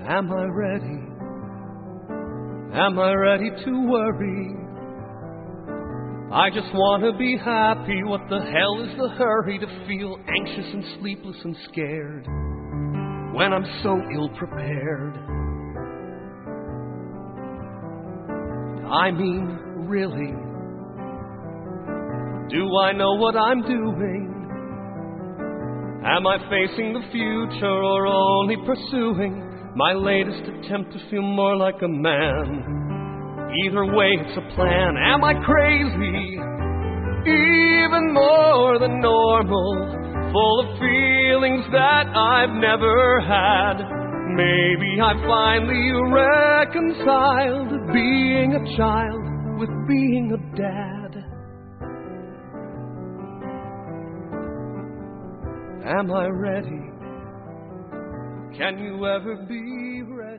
Am I ready? Am I ready to worry? I just want to be happy. What the hell is the hurry to feel anxious and sleepless and scared when I'm so ill-prepared? I mean, really, do I know what I'm doing? Am I facing the future or only pursuing my latest attempt to feel more like a man? Either way, it's a plan. Am I crazy? Even more than normal, full of feelings that I've never had. Maybe I finally reconciled being a child with being a dad. Am I ready? Can you ever be ready?